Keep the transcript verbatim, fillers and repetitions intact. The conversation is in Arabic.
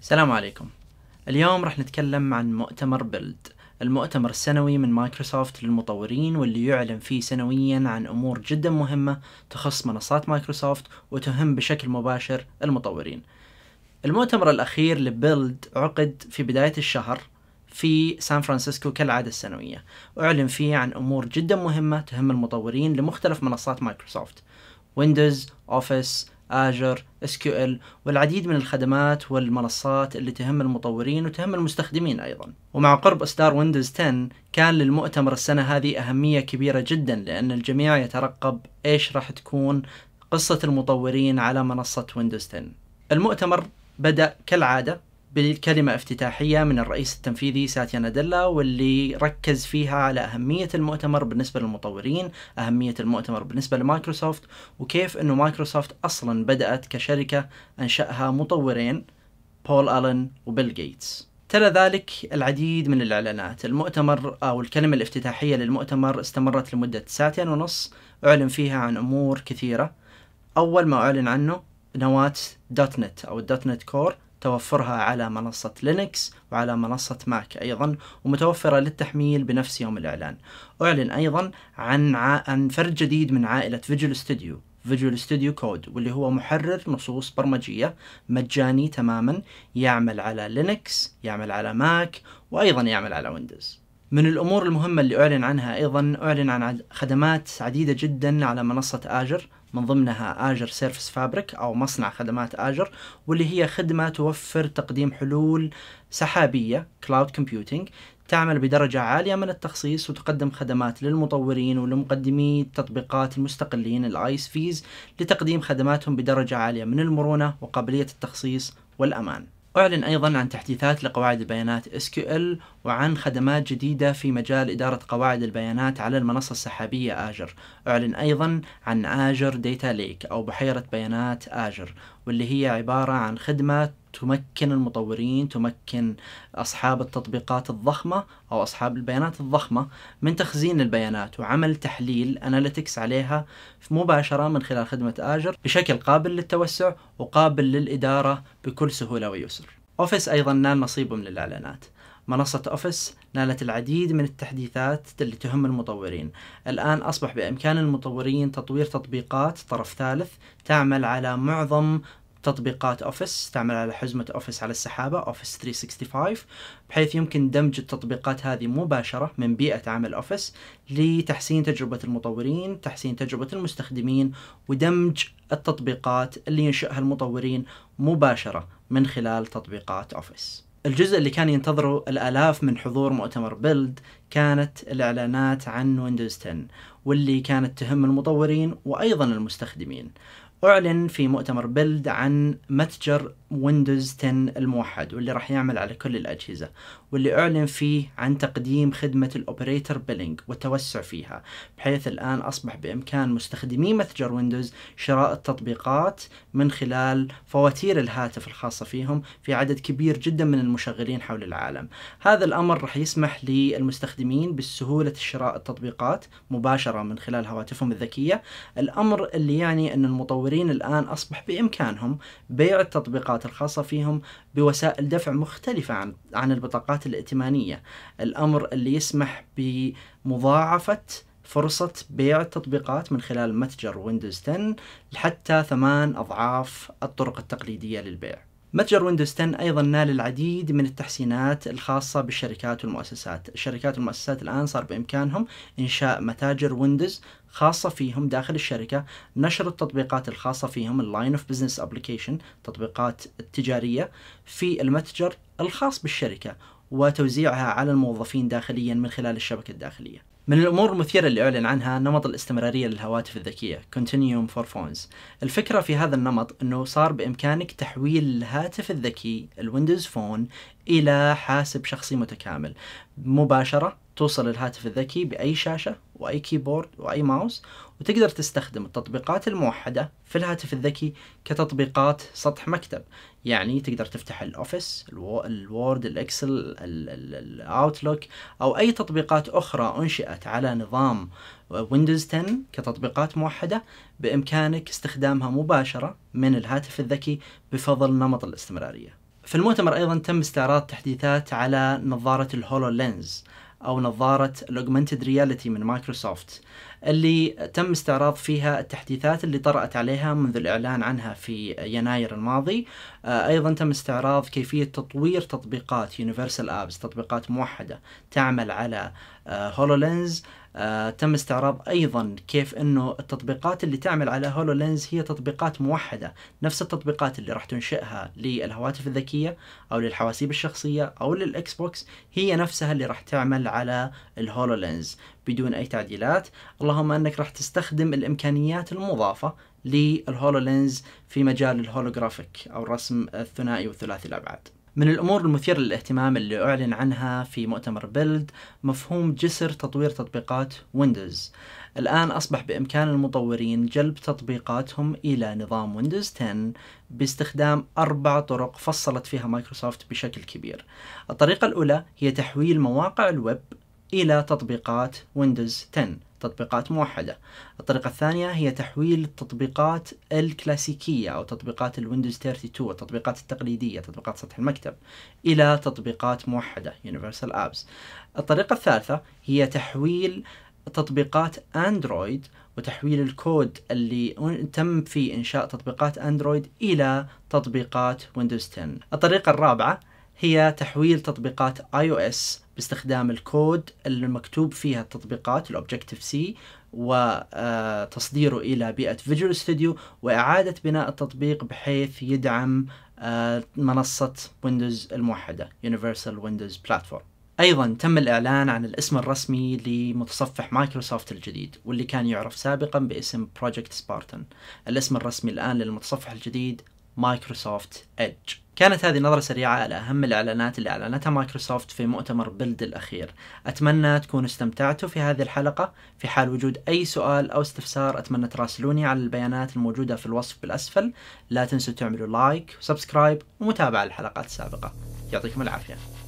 السلام عليكم. اليوم راح نتكلم عن مؤتمر بيلد، المؤتمر السنوي من مايكروسوفت للمطورين، واللي يعلن فيه سنويا عن أمور جدا مهمة تخص منصات مايكروسوفت وتهم بشكل مباشر المطورين. المؤتمر الأخير لبيلد عقد في بداية الشهر في سان فرانسيسكو كالعادة السنوية، أعلن فيه عن أمور جدا مهمة تهم المطورين لمختلف منصات مايكروسوفت: ويندوز، أوفيس، آجر، إس كيو إل، والعديد من الخدمات والمنصات اللي تهم المطورين وتهم المستخدمين أيضا. ومع قرب إصدار ويندوز عشرة كان للمؤتمر السنة هذه أهمية كبيرة جدا، لأن الجميع يترقب إيش راح تكون قصة المطورين على منصة ويندوز عشرة. المؤتمر بدأ كالعادة بالكلمة افتتاحية من الرئيس التنفيذي ساتيا ناديلا، واللي ركز فيها على أهمية المؤتمر بالنسبة للمطورين، أهمية المؤتمر بالنسبة لمايكروسوفت، وكيف أنه مايكروسوفت أصلا بدأت كشركة أنشأها مطورين، بول ألين وبيل غيتس. تلا ذلك العديد من الإعلانات. المؤتمر أو الكلمة الافتتاحية للمؤتمر استمرت لمدة ساعتين ونص، أعلن فيها عن أمور كثيرة. أول ما أعلن عنه نواة دوت نت أو الدوت نت كور، توفرها على منصة لينكس وعلى منصة ماك أيضا، ومتوفرة للتحميل بنفس يوم الإعلان. أعلن أيضا عن عن فرد جديد من عائلة فيجوال ستوديو، فيجوال ستوديو كود، واللي هو محرر نصوص برمجية مجاني تماما، يعمل على لينكس، يعمل على ماك، وأيضا يعمل على ويندوز. من الأمور المهمة اللي أعلن عنها أيضا، أعلن عن خدمات عديدة جدا على منصة آجر، من ضمنها آجر سيرفس فابريك أو مصنع خدمات آجر، واللي هي خدمة توفر تقديم حلول سحابية كلاود كومبيوتينج، تعمل بدرجة عالية من التخصيص، وتقدم خدمات للمطورين ولمقدمي التطبيقات المستقلين الايس فيز لتقديم خدماتهم بدرجة عالية من المرونة وقابلية التخصيص والأمان. أعلن أيضا عن تحديثات لقواعد البيانات إس كيو إل، وعن خدمات جديدة في مجال إدارة قواعد البيانات على المنصة السحابية آجر. أعلن أيضا عن آجر داتا ليك أو بحيرة بيانات آجر، واللي هي عبارة عن خدمة تمكن المطورين، تمكن أصحاب التطبيقات الضخمة أو أصحاب البيانات الضخمة من تخزين البيانات وعمل تحليل أناليتكس عليها مباشرة من خلال خدمة آجر بشكل قابل للتوسع وقابل للإدارة بكل سهولة ويسر. أوفيس أيضا نال نصيبه من الإعلانات. منصة أوفيس نالت العديد من التحديثات اللي تهم المطورين. الآن أصبح بإمكان المطورين تطوير تطبيقات طرف ثالث تعمل على معظم تطبيقات أوفيس، تعمل على حزمة أوفيس على السحابة أوفيس ثلاثمية وخمسة وستين، بحيث يمكن دمج التطبيقات هذه مباشرة من بيئة عمل أوفيس لتحسين تجربة المطورين، تحسين تجربة المستخدمين، ودمج التطبيقات اللي ينشئها المطورين مباشرة من خلال تطبيقات أوفيس. الجزء اللي كان ينتظره الآلاف من حضور مؤتمر بيلد كانت الإعلانات عن ويندوز عشرة، واللي كانت تهم المطورين وأيضا المستخدمين. أعلن في مؤتمر بيلد عن متجر ويندوز عشرة الموحد، واللي راح يعمل على كل الأجهزة، واللي أعلن فيه عن تقديم خدمة الأوبريتور بيلينج والتوسع فيها، بحيث الآن أصبح بإمكان مستخدمي متجر ويندوز شراء التطبيقات من خلال فواتير الهاتف الخاصة فيهم في عدد كبير جدا من المشغلين حول العالم. هذا الأمر راح يسمح للمستخدمين بالسهولة شراء التطبيقات مباشرة من خلال هواتفهم الذكية، الأمر اللي يعني أن المطورين الآن أصبح بإمكانهم بيع التطبيقات الخاصة فيهم بوسائل دفع مختلفة عن عن البطاقات الائتمانية، الأمر اللي يسمح بمضاعفة فرصة بيع التطبيقات من خلال متجر ويندوز عشرة لحتى ثمان أضعاف الطرق التقليدية للبيع. متجر ويندوز عشرة أيضا نال العديد من التحسينات الخاصة بالشركات والمؤسسات. الشركات والمؤسسات الآن صار بإمكانهم إنشاء متاجر ويندوز خاصة فيهم داخل الشركة، نشر التطبيقات الخاصة فيهم اللاين اوف بزنس ابليكيشن، تطبيقات التجارية في المتجر الخاص بالشركة، وتوزيعها على الموظفين داخليا من خلال الشبكة الداخلية. من الأمور المثيرة اللي أعلن عنها نمط الاستمرارية للهواتف الذكية Continuum for Phones. الفكرة في هذا النمط أنه صار بإمكانك تحويل الهاتف الذكي الويندوز فون إلى حاسب شخصي متكامل مباشرة. توصل الهاتف الذكي بأي شاشة وأي كيبورد وأي ماوس، وتقدر تستخدم التطبيقات الموحدة في الهاتف الذكي كتطبيقات سطح مكتب. يعني تقدر تفتح الأوفيس، الوورد، الإكسل، الأوتلوك، أو أي تطبيقات أخرى أنشئت على نظام ويندوز عشرة كتطبيقات موحدة، بإمكانك استخدامها مباشرة من الهاتف الذكي بفضل نمط الاستمرارية. في المؤتمر أيضا تم استعراض تحديثات على نظارة الهولو لينز أو نظارة الأوجمانتد رياليتي من مايكروسوفت، اللي تم استعراض فيها التحديثات اللي طرأت عليها منذ الإعلان عنها في يناير الماضي. أيضا تم استعراض كيفية تطوير تطبيقات يونيفرسال آبس، تطبيقات موحدة تعمل على هولو لينز. آه، تم استعراض أيضا كيف أنه التطبيقات اللي تعمل على هولو لينز هي تطبيقات موحدة، نفس التطبيقات اللي راح تنشئها للهواتف الذكية أو للحواسيب الشخصية أو للإكس بوكس هي نفسها اللي راح تعمل على الهولو لينز بدون أي تعديلات، اللهم أنك راح تستخدم الإمكانيات المضافة للهولو لينز في مجال الهولوغرافيك أو الرسم الثنائي والثلاثي الأبعاد. من الأمور المثيرة للاهتمام اللي أعلن عنها في مؤتمر بيلد مفهوم جسر تطوير تطبيقات ويندوز. الآن أصبح بإمكان المطورين جلب تطبيقاتهم إلى نظام ويندوز عشرة باستخدام أربع طرق فصلت فيها مايكروسوفت بشكل كبير. الطريقة الأولى هي تحويل مواقع الويب إلى تطبيقات ويندوز عشرة، تطبيقات موحدة. الطريقة الثانية هي تحويل التطبيقات الكلاسيكية أو تطبيقات الويندوز اثنين وثلاثين، التطبيقات التقليدية، تطبيقات سطح المكتب، إلى تطبيقات موحدة Universal Apps. الطريقة الثالثة هي تحويل تطبيقات أندرويد وتحويل الكود اللي تم في إنشاء تطبيقات أندرويد إلى تطبيقات ويندوز عشرة. الطريقة الرابعة هي تحويل تطبيقات آي أو إس باستخدام الكود المكتوب فيها التطبيقات الأوبجكتيف سي وتصديره إلى بيئة فيجوال ستوديو وإعادة بناء التطبيق بحيث يدعم منصة ويندوز الموحدة Universal Windows Platform. أيضا تم الإعلان عن الاسم الرسمي لمتصفح مايكروسوفت الجديد واللي كان يعرف سابقا باسم بروجكت سبارتان. الاسم الرسمي الآن للمتصفح الجديد مايكروسوفت إدج. كانت هذه نظرة سريعة على أهم الإعلانات اللي أعلنتها مايكروسوفت في مؤتمر بيلد الأخير. أتمنى تكونوا استمتعتوا في هذه الحلقة. في حال وجود أي سؤال أو استفسار أتمنى تراسلوني على البيانات الموجودة في الوصف بالأسفل. لا تنسوا تعملوا لايك وسبسكرايب ومتابعة الحلقات السابقة. يعطيكم العافية.